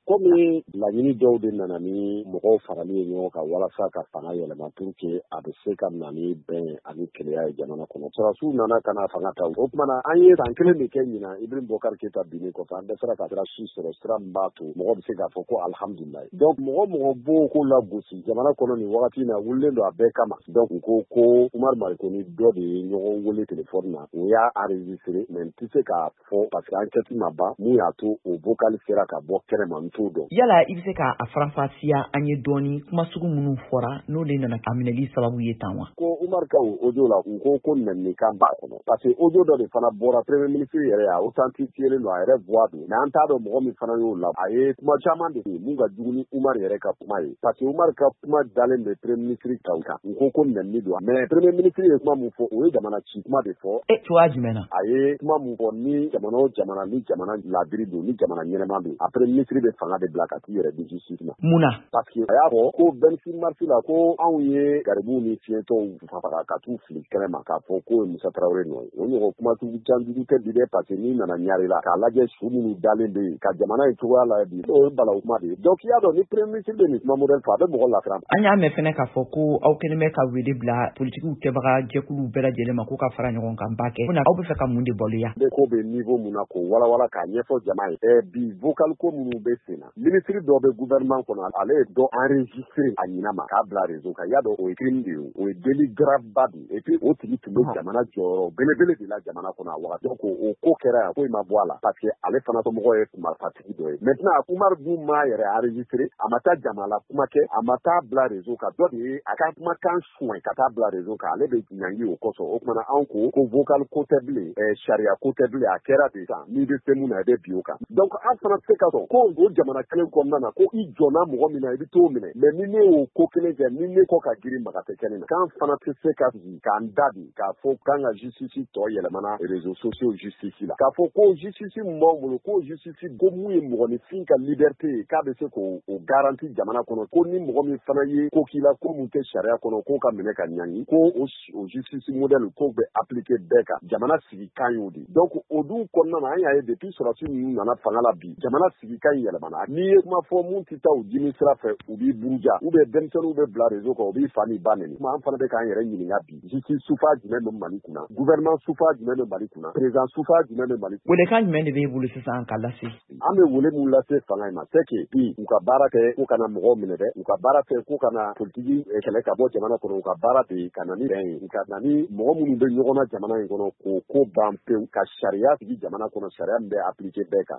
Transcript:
komi laɲini dɔw de nana ni mɔgɔw farali ye ɲɔgɔn kan walasa ka fanga yɛlɛma pour que a bɛ se ka na ni bɛn ani keleya ye jamana kɔnɔ. Sɔrɔsiw nana ka na fanga ta. O kumana an ye san kelen de kɛ ɲina Ibrahim Boubacar Keita binni kɔfɛ an dɛsɛra ka sira si sɔrɔ sira min b'a to mɔgɔ bɛ se k'a fɔ ko alhamdulilayi. Donc mɔgɔ b'o ko lagosi jamana kɔnɔ nin wagati in na wulilen don a bɛɛ kama. Donc u ko Umar Mariko ni dɔ de ye ɲɔgɔn wele téléphone na o y'a enregistré mais n tɛ se k'a fɔ parce que enquête ma ban mun y'a to o vocal sera ka bɔ kɛnɛma n t'o dɔn. Yala i bɛ se k'a faranfasiya an ye dɔɔni kuma sugu minnu fɔra n'o de nana ka minɛli sababu ye tan wa? Ko Umar ka o audio la u ko nɛnnikan b'a kɔnɔ parce que audio dɔ de fana bɔra premier ministre yɛrɛ y'a authentifié don a yɛrɛ voix don mais an t'a dɔn mɔgɔ min fana y'o la a ye kuma caman de fɔ mun ka jugu ni Umar yɛrɛ ka kuma ye parce que Umar ka kuma dalen bɛ premier ministre kan u ko nɛnni don mais premier ministre ye kuma mun fɔ o ye jamana ci kuma de fɔ. Cogoya jumɛn na? A ye kuma mun fɔ ni jamana o jamana ni jamana ladiri don ni jamana ɲɛnɛma don a premier ministre bɛ fanga de bila ka t'i yɛrɛ di justice ma. Mun na? Parce que a y'a fɔ ko 26 mars la ko anw ye garibuw ni fiɲɛtɔw faga ka t'u fili kɛnɛma k'a fɔ ko ye Musa Tarawele nɔ ye. O ɲɔgɔn kuma sugu canjugu tɛ bi dɛ parce que n'i nana ɲari la k'a lajɛ su minnu dalen bɛ yen ka jamana ye cogoya la bi o ye balawu kuma de ye. Donc i y'a dɔn ni premier ministre bɛ nin kuma modèle fɔ a bɛ mɔgɔ lafiya. An y'a mɛn fɛnɛ k'a fɔ ko aw kɛlen bɛ ka wele bila politikiw kɛbaga jɛkuluw bɛɛ lajɛlen ma k'u ka fara ɲɔgɔn kan ba kɛ. Aw bɛ fɛ ka mun de baloya? Ne ko bɛ niveau mun na k'o walawala k'a ɲɛfɔ jama ye. Bi vocal ko minnu bɛ sen na ministre dɔ bɛ gouvernement kɔnɔ ale ye dɔ enregistré a ɲina ma k'a bila réseau kan. I y'a dɔn o ye crime de ye o ye délit grave ba de ye et puis o tigi tun bɛ jamana jɔyɔrɔ belebele de la jamana kɔnɔ a wagati. Donc o ko kɛra yan foyi ma bɔ a la parce que ale fana somɔgɔw ye marifatigi dɔ ye. Maintenant Umar dun m'a yɛrɛ enregistré a ma taa jama la kuma kɛ a ma taa bila réseau kan dɔ de ye a ka kumakan suɲɛ ka taa bila réseau kan ale bɛ ɲangi o kɔsɔn o kumana anw ko vocal ko tɛ bilen sariya ko tɛ bilen a kɛra de san n'i bɛ se mun na i bɛ bin o kan. Donc an fana tɛ se ka sɔn ko o jamana kelen kɔnɔna na ko i jɔnna mɔgɔ min na i bɛ t'o minɛ mais ni ne y'o ko kelen kɛ ni ne kɔ ka girin maga tɛ kɛnɛ na k'an fana tɛ se ka sigi k'an da bi k'a fɔ k'an ka justice tɔ yɛlɛmana réseaux sociaux justice la k'a fɔ ko justice min b'anw bolo ko justice ko mun ye mɔgɔninfin ka liberté ye k'a bɛ se k'o garanti jamana kɔnɔ ko ni mɔgɔ min fana ye ko k'i la ko mun tɛ sariya kɔnɔ k'o ka minɛ ka ɲangi ko o justice modèle k'o bɛ appliquer bɛɛ kan jamana sigi kan y'o de. Donc o dun kɔnɔna na an y'a ye depuis sɔrɔsi ninnu nana fanga la bi jamana sigi kan yɛlɛmana n'i ye kuma fɔ mun tɛ taa o dimi sira fɛ u b'i buruja ou bien denmisɛnninw bɛ bila réseau kan u b'i fa ni ba nɛni. An fana bɛ k'an yɛrɛ ɲininka bi justice sufa jumɛn bɛ Mali kunna gouvernement sufa jumɛn bɛ Mali kunna président sufa jumɛn bɛ Mali kunna. Welekan jumɛn de b'e bolo sisan ka lase? An bɛ wele mun lase fanga in ma c'est que bi u ka baara kɛ ko kana mɔgɔw minɛ dɛ u ka baara kɛ ko kana politiki kɛlɛ ka bɔ jamana kɔnɔ u ka baara de ka na ni bɛn ye u ka na ni mɔgɔ minnu bɛ ɲɔgɔn na jamana in kɔnɔ k'o ko ban pewu ka sariya sigi jamana kɔnɔ sariya min bɛ appliquer bɛɛ kan.